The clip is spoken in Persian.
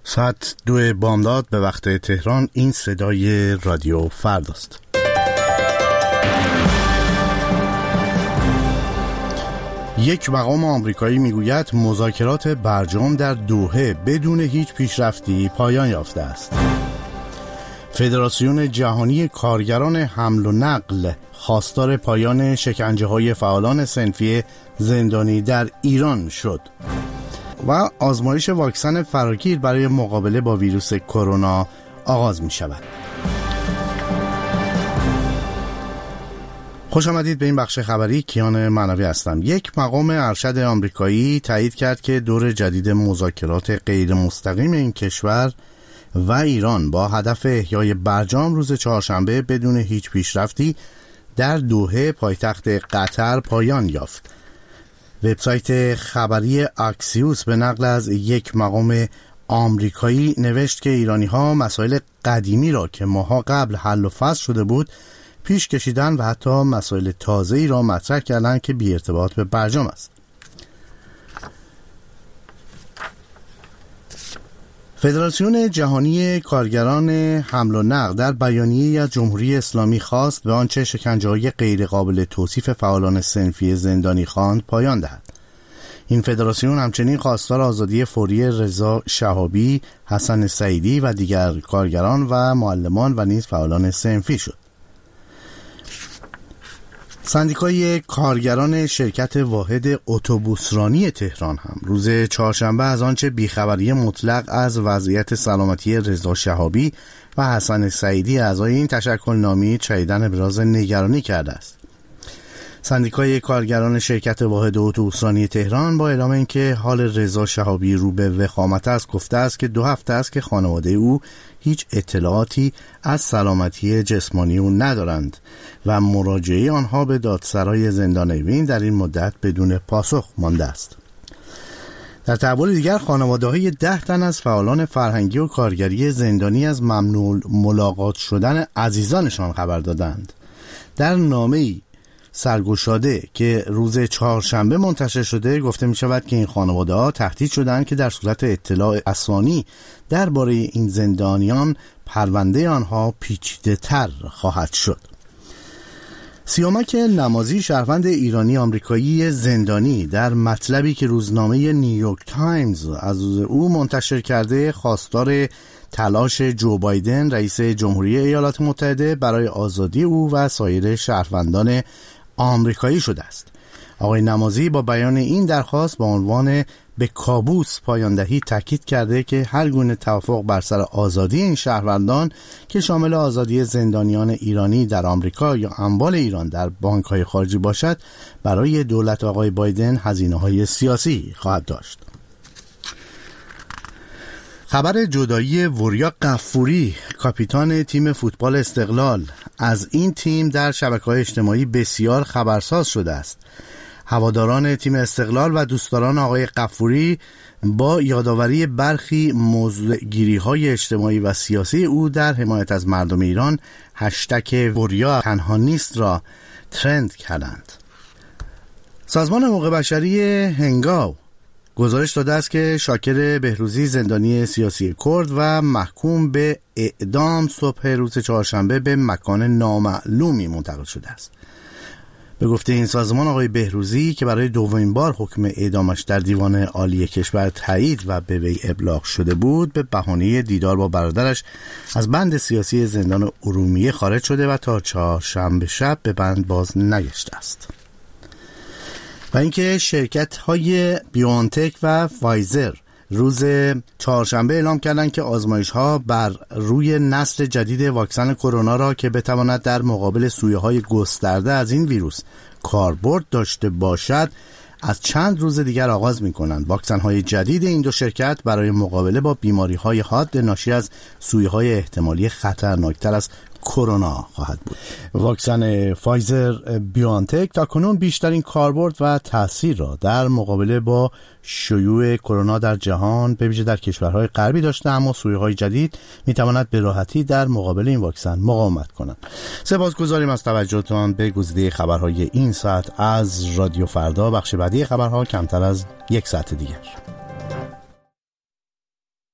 ساعت 2 بامداد به وقت تهران. این صدای رادیو فرداست. یک مقام آمریکایی میگوید مذاکرات برجام در دوحه بدون هیچ پیشرفتی پایان یافته است. فدراسیون جهانی کارگران حمل و نقل خواستار پایان شکنجه‌های فعالان صنفی زندانی در ایران شد و آزمایش واکسن فراگیر برای مقابله با ویروس کرونا آغاز می شود. خوش آمدید به این بخش خبری. کیان معنوی هستم. یک مقام ارشد آمریکایی تایید کرد که دور جدید مذاکرات غیر مستقیم این کشور و ایران با هدف احیای برجام روز چهارشنبه بدون هیچ پیشرفتی در دوحه پایتخت قطر پایان یافت. وبسایت خبری اکسیوس به نقل از یک مقام آمریکایی نوشت که ایرانی‌ها مسائل قدیمی را که ماها قبل حل و فصل شده بود پیش کشیدن و حتی مسائل تازه‌ای را مطرح کردند که بی ارتباط به برجام است. فدراسیون جهانی کارگران حمل و نقل در بیانیه‌ای از جمهوری اسلامی خواست به آنچه شکنجه‌های غیرقابل توصیف فعالان صنفی زندانی خواند پایان دهد. این فدراسیون همچنین خواستار آزادی فوری رضا شهابی، حسن سعیدی و دیگر کارگران و معلمان و نیز فعالان صنفی شد. سندیکای کارگران شرکت واحد اتوبوسرانی تهران هم روز چهارشنبه از آنچه بیخبری مطلق از وضعیت سلامتی رضا شهابی و حسن سعیدی اعضای این تشکلنامه شدیداً ابراز نگرانی کرده است. سندیکای کارگران شرکت واحد اتوبوسرانی تهران با اعلام اینکه حال رضا شهابی رو به وخامت است گفته است که 2 هفته است که خانواده او هیچ اطلاعاتی از سلامتی جسمانی او ندارند و مراجعه آنها به دادسرای زندان اوین در این مدت بدون پاسخ مانده است. در تحول دیگر خانواده‌های 10 تن از فعالان فرهنگی و کارگری زندانی از ممنوع ملاقات شدن عزیزانشان خبر دادند. در نامه‌ای سرگشاده که روز چهارشنبه منتشر شده گفته می شود که این خانواده ها تهدید شدند که در صورت اطلاع رسانی درباره این زندانیان پرونده آنها پیچیده تر خواهد شد. سیامک نمازی شهروند ایرانی آمریکایی زندانی در مطلبی که روزنامه نیویورک تایمز از او منتشر کرده خواستار تلاش جو بایدن رئیس جمهوری ایالات متحده برای آزادی او و سایر شهروندان آمریکایی شده است. آقای نمازی با بیان این درخواست با عنوان به کابوس پایان دهی تاکید کرده که هر گونه توافق بر سر آزادی این شهروندان که شامل آزادی زندانیان ایرانی در آمریکا یا اموال ایران در بانک‌های خارجی باشد برای دولت آقای بایدن هزینه‌های سیاسی خواهد داشت. خبر جدایی وریا غفوری کاپیتان تیم فوتبال استقلال از این تیم در شبکه‌های اجتماعی بسیار خبرساز شده است. هواداران تیم استقلال و دوستداران آقای غفوری با یادآوری برخی موضوعگیری‌های اجتماعی و سیاسی او در حمایت از مردم ایران هشتگ وریا تنها نیست را ترند کردند. سازمان حقوق بشری هنگاو گزارش داده است که شاکر بهروزی زندانی سیاسی کرد و محکوم به اعدام صبح روز چهارشنبه به مکان نامعلومی منتقل شده است. به گفته این سازمان آقای بهروزی که برای دومین بار حکم اعدامش در دیوان عالی کشور تایید و به وی ابلاغ شده بود به بهانه دیدار با برادرش از بند سیاسی زندان ارومیه خارج شده و تا چهارشنبه شب به بند باز نگشته است. و اینکه شرکت‌های بیوانتک و فایزر روز چهارشنبه اعلام کردند که آزمایش‌ها بر روی نسل جدید واکسن کرونا را که بتواند در مقابل سویه‌های گسترده از این ویروس کاربرد داشته باشد از چند روز دیگر آغاز می‌کنند. واکسن‌های جدید این دو شرکت برای مقابله با بیماری‌های حاد ناشی از سویه‌های احتمالی خطرناکتر از کرونا خواهد بود. واکسن فایزر بیوانتک تاکنون بیشترین کاربرد و تاثیر را در مقابله با شیوع کرونا در جهان به ویژه در کشورهای غربی داشته، اما سویه‌های جدید می‌تواند به راحتی در مقابل این واکسن مقاومت کنند. سپاسگزاریم از توجهتان به گزیده خبرهای این ساعت از رادیو فردا. بخش بعدی خبرها کمتر از یک ساعت دیگر.